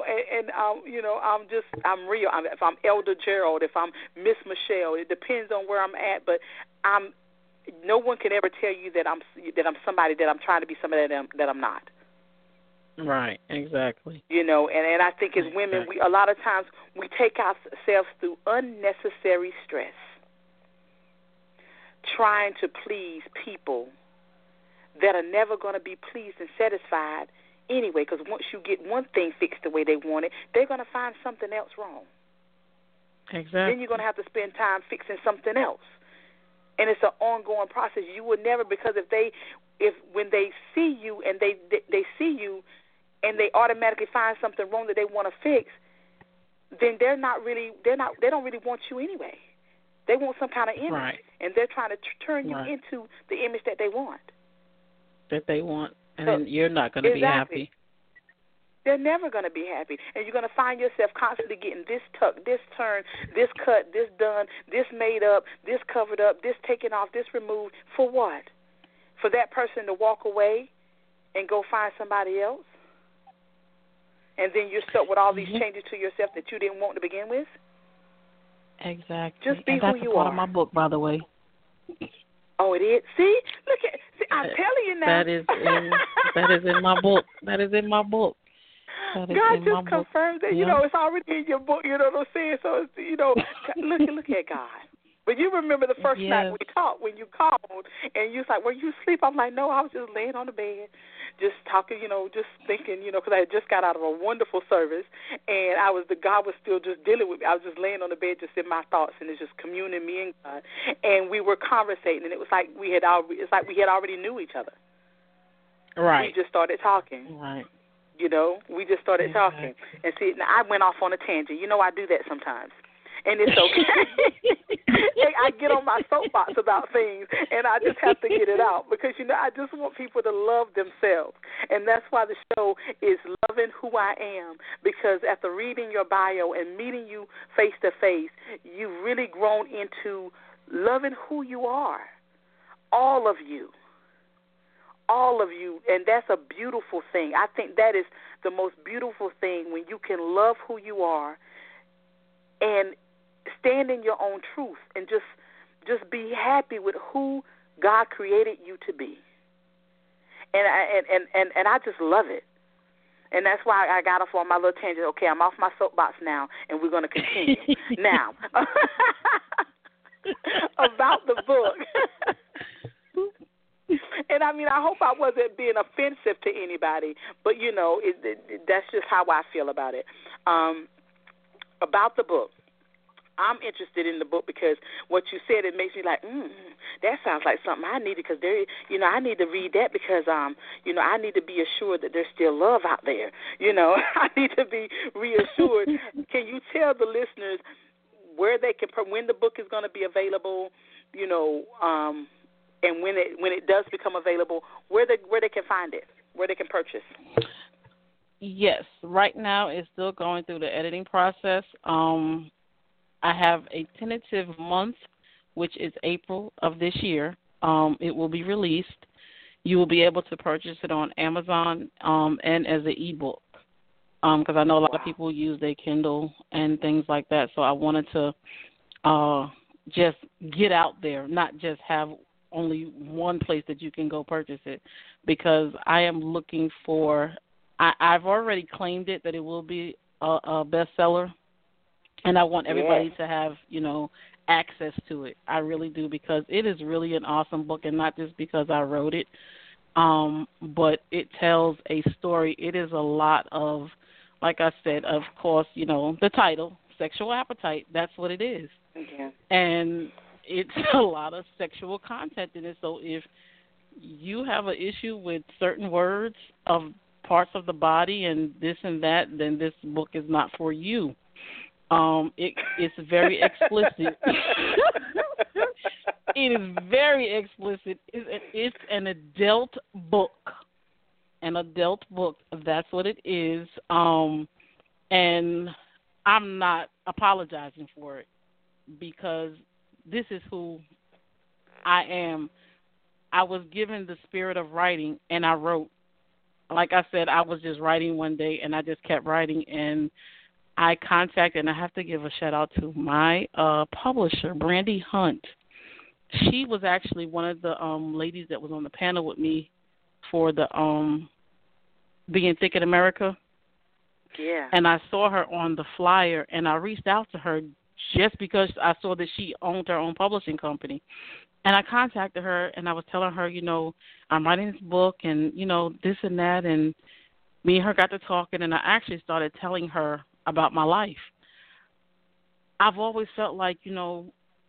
real. If I'm Elder Gerald, if I'm Miss Michelle, it depends on where I'm at. But no one can ever tell you that I'm somebody, that I'm trying to be somebody that I'm not. Right. Exactly. And I think as women, we a lot of times we take ourselves through unnecessary stress, trying to please people that are never going to be pleased and satisfied anyway, because once you get one thing fixed the way they want it, they're going to find something else wrong. Exactly. Then you're going to have to spend time fixing something else. And it's an ongoing process. You would never, because when they see you and they see you and they automatically find something wrong that they want to fix, then they don't really want you anyway. They want some kind of image, and they're trying to turn you into the image that they want. And then you're not going to be happy. They're never going to be happy, and you're going to find yourself constantly getting this tucked, this turned, this cut, this done, this made up, this covered up, this taken off, this removed. For what? For that person to walk away and go find somebody else? And then you're stuck with all these changes to yourself that you didn't want to begin with? Exactly. Just be who you are. That's a part are. of my book, by the way. Oh, it is? See, I'm telling you now. That is in my book. That is in my book. God just confirmed that. It's already in your book. You know what I'm saying? So, look at God. But you remember the first night we talked, when you called, and you was like, were you asleep? I'm like, no, I was just laying on the bed, just talking, just thinking, because I had just got out of a wonderful service, and God was still just dealing with me. I was just laying on the bed, just in my thoughts, and it's just communing me and God, and we were conversating, and it was like we had already knew each other. Right. We just started talking. Right. You know, we just started talking. And see, now I went off on a tangent. You know, I do that sometimes. And it's okay. I get on my soapbox about things, and I just have to get it out because, you know, I just want people to love themselves. And that's why the show is Loving Who I Am, because after reading your bio and meeting you face to face, you've really grown into loving who you are, all of you. All of you, and that's a beautiful thing. I think that is the most beautiful thing, when you can love who you are and stand in your own truth and just be happy with who God created you to be. And I just love it. And that's why I got off on my little tangent. Okay, I'm off my soapbox now, and we're going to continue. Now, about the book. And, I mean, I hope I wasn't being offensive to anybody, but, you know, that's just how I feel about it. About the book, I'm interested in the book because what you said, it makes me like, that sounds like something I need, because I need to read that because, I need to be assured that there's still love out there. You know, I need to be reassured. Can you tell the listeners where they can, when the book is going to be available, you know, and when it does become available, where they can find it, where they can purchase? Yes, right now it's still going through the editing process. I have a tentative month, which is April of this year. It will be released. You will be able to purchase it on Amazon and as an ebook, because I know a lot of people use their Kindle and things like that. So I wanted to just get out there, not just have only one place that you can go purchase it, because I am looking for, I've already claimed it that it will be a bestseller, and I want everybody to have, you know, access to it. I really do, because it is really an awesome book, and not just because I wrote it, but it tells a story. It is a lot of, like I said, of course, you know, the title, Sexual Appetite, that's what it is. Okay. And it's a lot of sexual content in it. So if you have an issue with certain words of parts of the body and this and that, then this book is not for you. It's very explicit. It is very explicit. It's an adult book. An adult book, that's what it is. And I'm not apologizing for it, because this is who I am. I was given the spirit of writing, and I wrote. Like I said, I was just writing one day, and I just kept writing, and I contacted, and I have to give a shout-out to my publisher, Brandy Hunt. She was actually one of the ladies that was on the panel with me for the Being Thick in America. Yeah. And I saw her on the flyer, and I reached out to her just because I saw that she owned her own publishing company. And I contacted her, and I was telling her, you know, I'm writing this book and, you know, this and that. And me and her got to talking, and I actually started telling her about my life. I've always felt like, you know,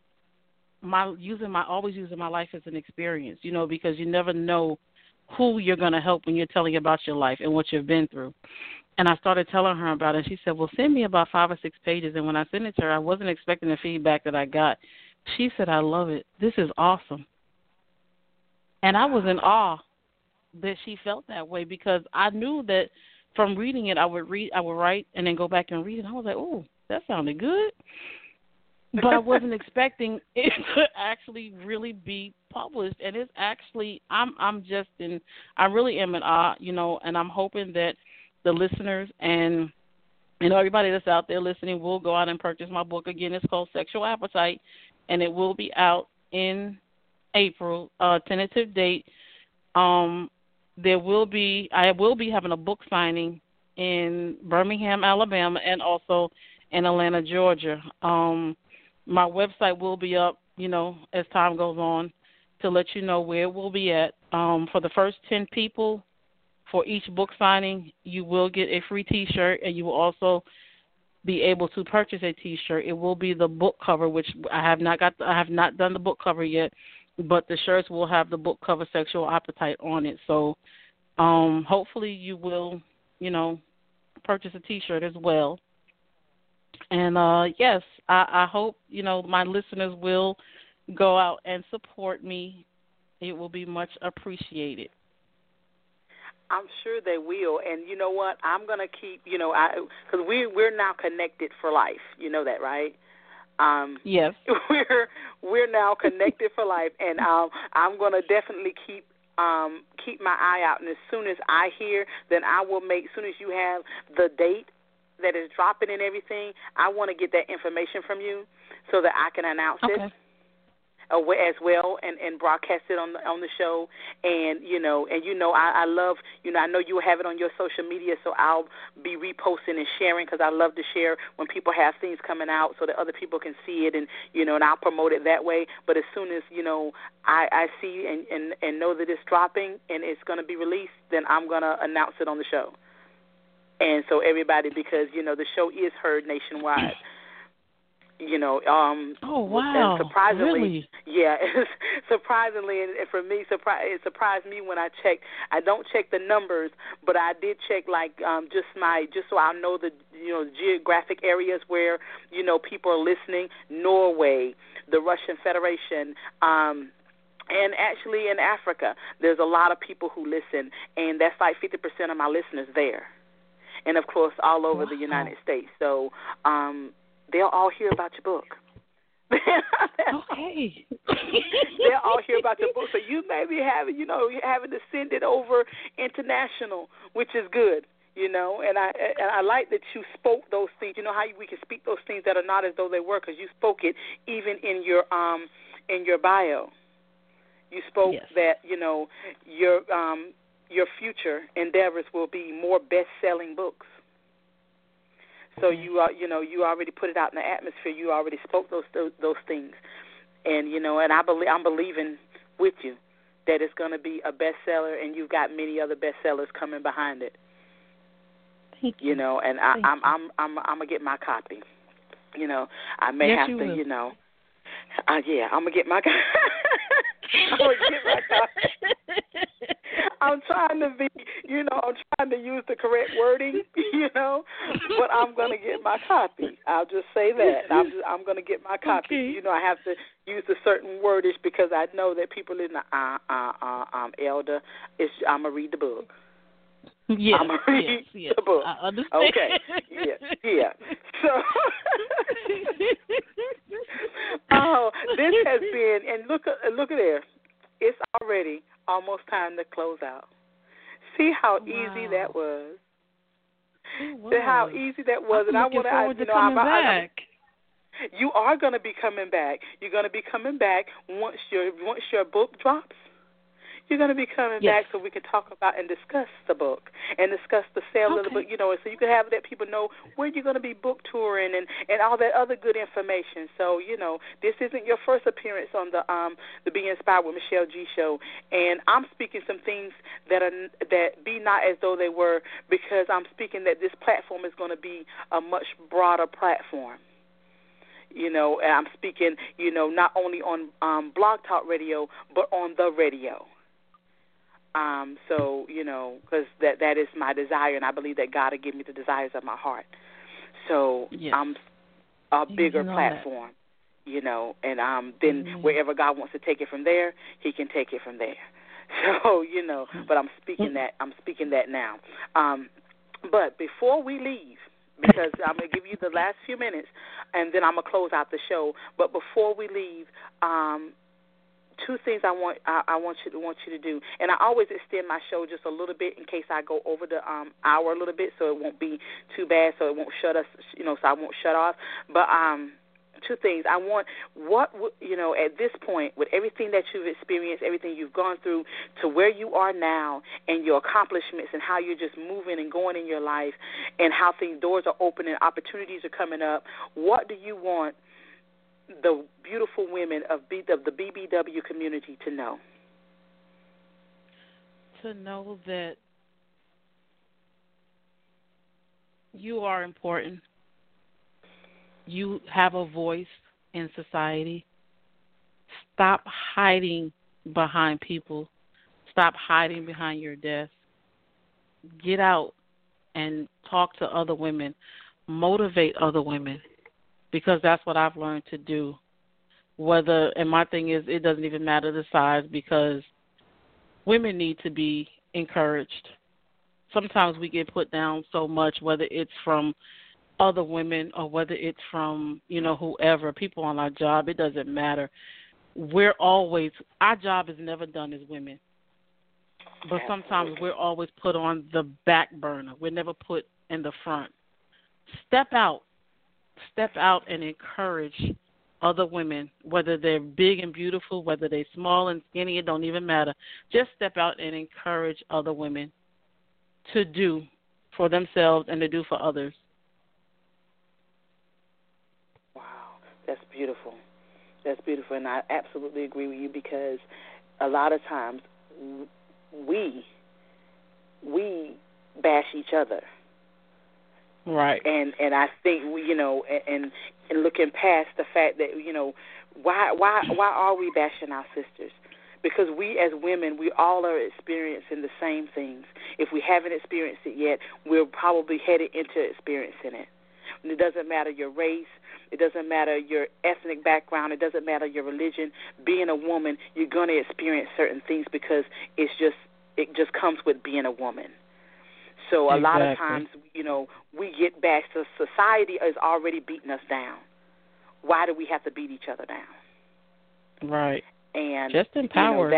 always using my life as an experience, you know, because you never know who you're going to help when you're telling about your life and what you've been through. And I started telling her about it. And she said, well, send me about 5 or 6 pages. And when I sent it to her, I wasn't expecting the feedback that I got. She said, I love it. This is awesome. And I was in awe that she felt that way, because I knew that from reading it, I would write and then go back and read it. And I was like, oh, that sounded good. But I wasn't expecting it to actually really be published. And it's actually, I really am in awe, you know, and I'm hoping that the listeners and, you know, everybody that's out there listening will go out and purchase my book. Again, it's called Sexual Appetite, and it will be out in April, tentative date. I will be having a book signing in Birmingham, Alabama, and also in Atlanta, Georgia. My website will be up, you know, as time goes on, to let you know where it will be at. For the first 10 people for each book signing, you will get a free T-shirt, and you will also be able to purchase a T-shirt. It will be the book cover, which I have not done the book cover yet, but the shirts will have the book cover Sexual Appetite on it. So hopefully you will purchase a T-shirt as well. And yes, I hope my listeners will go out and support me. It will be much appreciated. I'm sure they will, and you know what? I'm gonna keep, because we're now connected for life. You know that, right? Yes. We're now connected for life, and I'm gonna definitely keep my eye out. And as soon as I hear, then I will make. As soon as you have the date that is dropping and everything, I want to get that information from you so that I can announce it as well and broadcast it on the show. And I love, I know you have it on your social media, so I'll be reposting and sharing, because I love to share when people have things coming out so that other people can see it, and and I'll promote it that way. But as soon as I see and know that it's dropping and it's going to be released, then I'm going to announce it on the show. And so everybody, because the show is heard nationwide. Oh, wow. And surprisingly, really? Yeah, surprisingly, and for me, it surprised me when I checked. I don't check the numbers, but I did check just so I know the geographic areas where people are listening. Norway, the Russian Federation, and actually in Africa, there's a lot of people who listen, and that's like 50% of my listeners there. And of course, all over the United States. So they'll all hear about your book. Okay. They'll all hear about your book. So you may be having to send it over international, which is good. And I like that you spoke those things. You know how we can speak those things that are not as though they were, because you spoke it even in your bio. You spoke that your future endeavors will be more best-selling books. So you already put it out in the atmosphere. You already spoke those things, and and I'm believing with you that it's going to be a bestseller, and you've got many other bestsellers coming behind it. Thank you. And I'm gonna get my copy. I may have to. I'm gonna get my. I'm gonna get my copy. I'm trying to be, I'm trying to use the correct wording, but I'm going to get my copy. I'll just say that. I'm going to get my copy. Okay. I have to use a certain wordage, because I know that people in the Elder, I'm going to read the book. Yes, I'm going to read the book. I understand. Okay. Yeah. So, this has been, and look at there. It's already almost time to close out. See how easy that was. See how easy that was. I'm looking forward to coming back. You are going to be coming back. You're going to be coming back once your book drops. You're going to be coming back so we can talk about and discuss the book and discuss the sale of the book, so you can have that people know where you're going to be book touring and all that other good information. So, this isn't your first appearance on the Be Inspired with Michelle G show, and I'm speaking some things that be not as though they were, because I'm speaking that this platform is going to be a much broader platform. And I'm speaking, not only on Blog Talk Radio, but on the radio. So, because that is my desire, and I believe that God will give me the desires of my heart. So I'm a bigger platform, and then wherever God wants to take it from there, He can take it from there. So, but I'm speaking that now. But before we leave, because I'm going to give you the last few minutes, and then I'm going to close out the show. But before we leave, two things I want you to do, and I always extend my show just a little bit in case I go over the hour a little bit, so it won't be too bad, so it won't shut us, so I won't shut off. But two things I want. At this point, with everything that you've experienced, everything you've gone through, to where you are now, and your accomplishments, and how you're just moving and going in your life, and how doors are opening, opportunities are coming up. What do you want the beautiful women of the BBW community to know? To know that you are important. You have a voice in society. Stop hiding behind people. Stop hiding behind your desk. Get out and talk to other women, motivate other women, because that's what I've learned to do. And my thing is, it doesn't even matter the size, because women need to be encouraged. Sometimes we get put down so much, whether it's from other women or whether it's from, whoever, people on our job, it doesn't matter. Our job is never done as women. But sometimes we're always put on the back burner. We're never put in the front. Step out and encourage other women, whether they're big and beautiful, whether they're small and skinny, it don't even matter. Just step out and encourage other women to do for themselves and to do for others. Wow, that's beautiful. That's beautiful, and I absolutely agree with you, because a lot of times we bash each other. Right. And I think and looking past the fact that why are we bashing our sisters? Because we as women, we all are experiencing the same things. If we haven't experienced it yet, we're probably headed into experiencing it. And it doesn't matter your race, it doesn't matter your ethnic background, it doesn't matter your religion. Being a woman, you're going to experience certain things, because it just comes with being a woman. So a lot of times, we get bashed. So society is already beating us down. Why do we have to beat each other down? Right. And just empower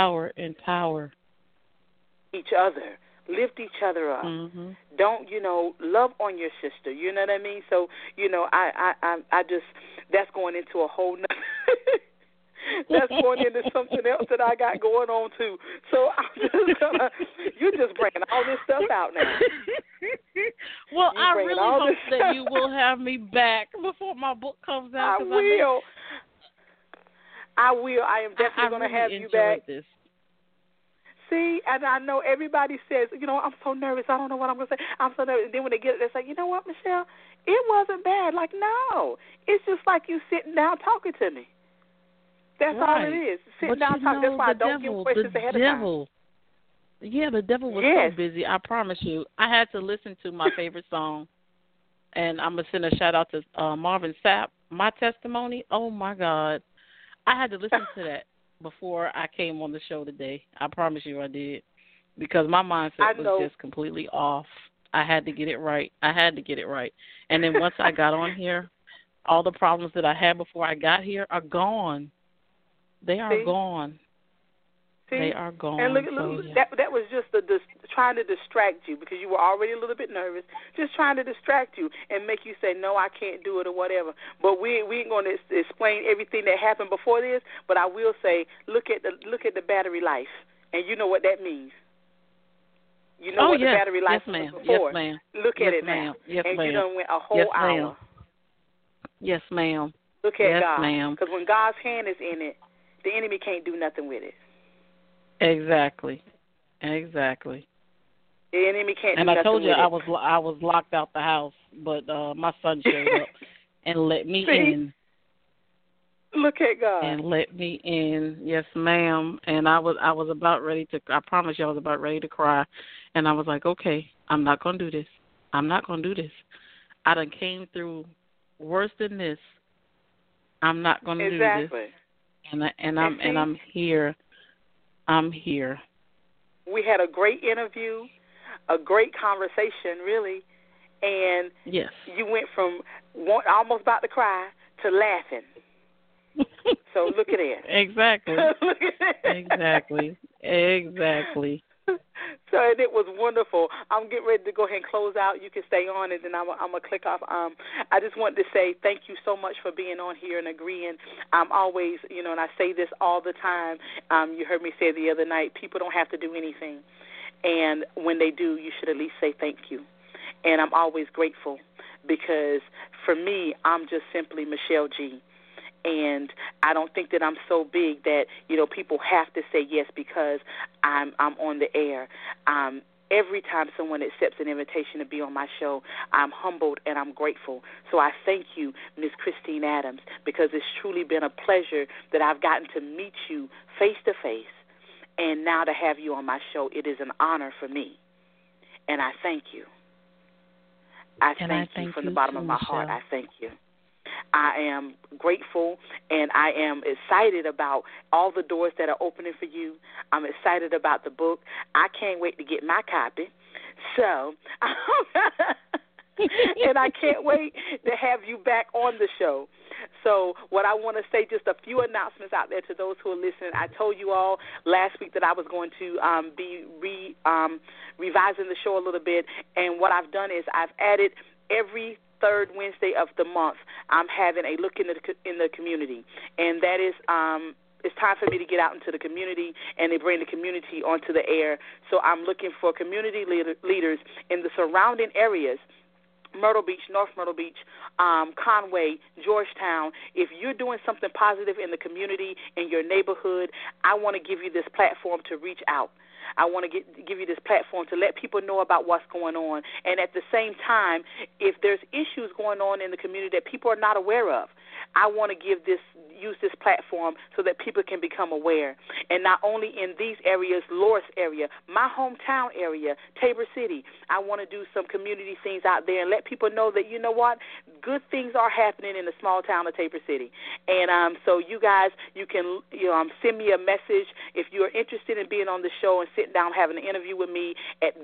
each other. Lift each other up. Mm-hmm. Don't, love on your sister. You know what I mean? So, I just, that's going into a whole nother that's going into something else that I got going on too. So I'm just gonna, you're just bringing all this stuff out now. Well, I really hope that you will have me back before my book comes out. I will. I am definitely going to have you back. This. See, and I know everybody says, I'm so nervous. I don't know what I'm going to say. I'm so nervous. And then when they get it, they say, you know what, Michelle? It wasn't bad. Like, no. It's just like you sitting down talking to me. That's right. all it is. Sitting down talking. That's why I don't give questions ahead of time. Yeah, the devil was so busy. I promise you. I had to listen to my favorite song. And I'm going to send a shout-out to Marvin Sapp. My Testimony, oh, my God. I had to listen to that before I came on the show today. I promise you I did. Because my mindset was just completely off. I had to get it right. And then once I got on here, all the problems that I had before I got here are gone. They are gone. See? They are gone. And look, yeah. that was just trying to distract you, because you were already a little bit nervous, just trying to distract you and make you say, no, I can't do it or whatever. But we ain't going to explain everything that happened before this, but I will say, look at the battery life, and you know what that means. You know what the battery life was before. Yes, ma'am. Look at it now. Yes, and ma'am. You done went a whole hour. Yes, ma'am. Look at yes, God. Ma'am. Because when God's hand is in it, the enemy can't do nothing with it. Exactly. The enemy can't do nothing with it. And I told you I was locked out the house, but my son showed up and let me in. Look at God. And let me in. Yes, ma'am. And I was about ready to, I promise you I was about ready to cry. And I was like, okay, I'm not going to do this. I done came through worse than this. I'm not going to do this. And I'm here. I'm here. We had a great interview, a great conversation, really, and yes, you went from almost about to cry to laughing. So look at it. Exactly. Look at it. Exactly. So it was wonderful. I'm getting ready to go ahead and close out. You can stay on, and then I'm going to click off. I just wanted to say thank you so much for being on here and agreeing. I'm always, and I say this all the time. You heard me say the other night, people don't have to do anything. And when they do, you should at least say thank you. And I'm always grateful, because for me, I'm just simply Michelle G. And I don't think that I'm so big that, people have to say yes because I'm on the air. Every time someone accepts an invitation to be on my show, I'm humbled and I'm grateful. So I thank you, Ms. Christine Adams, because it's truly been a pleasure that I've gotten to meet you face to face. And now to have you on my show, it is an honor for me. And I thank you. I thank you from the bottom of my heart. I thank you. I am grateful, and I am excited about all the doors that are opening for you. I'm excited about the book. I can't wait to get my copy. So, and I can't wait to have you back on the show. So what I want to say, just a few announcements out there to those who are listening. I told you all last week that I was going to be revising the show a little bit, and what I've done is I've added every third Wednesday of the month, I'm having a look in the community, and that is it's time for me to get out into the community and to bring the community onto the air. So I'm looking for community leaders in the surrounding areas, Myrtle Beach, North Myrtle Beach, Conway, Georgetown. If you're doing something positive in the community, in your neighborhood, I want to give you this platform to reach out. I want to give you this platform to let people know about what's going on. And at the same time, if there's issues going on in the community that people are not aware of, I want to use this platform so that people can become aware. And not only in these areas, Loris area, my hometown area, Tabor City, I want to do some community things out there and let people know that, you know what, good things are happening in the small town of Tabor City. And so you guys, you can send me a message if you're interested in being on the show and sitting down having an interview with me at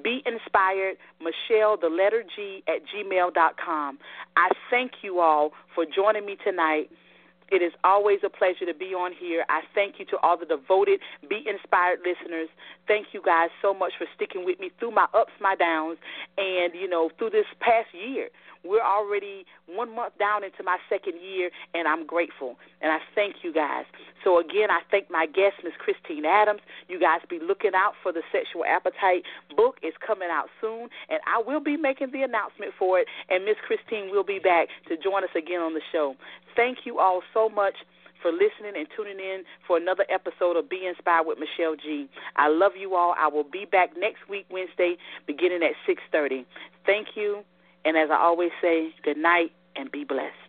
BeInspiredMichelle@gmail.com. I thank you all for joining me tonight. It is always a pleasure to be on here. I thank you to all the devoted Be Inspired listeners. Thank you guys so much for sticking with me through my ups, my downs, and, through this past year. We're already 1 month down into my second year, and I'm grateful, and I thank you guys. So, again, I thank my guest, Ms. Christine Adams. You guys be looking out for the Sexual Appetite book. It's coming out soon, and I will be making the announcement for it, and Ms. Christine will be back to join us again on the show. Thank you all so much for listening and tuning in for another episode of Be Inspired with Michelle G. I love you all. I will be back next week, Wednesday, beginning at 6:30. Thank you. And as I always say, good night and be blessed.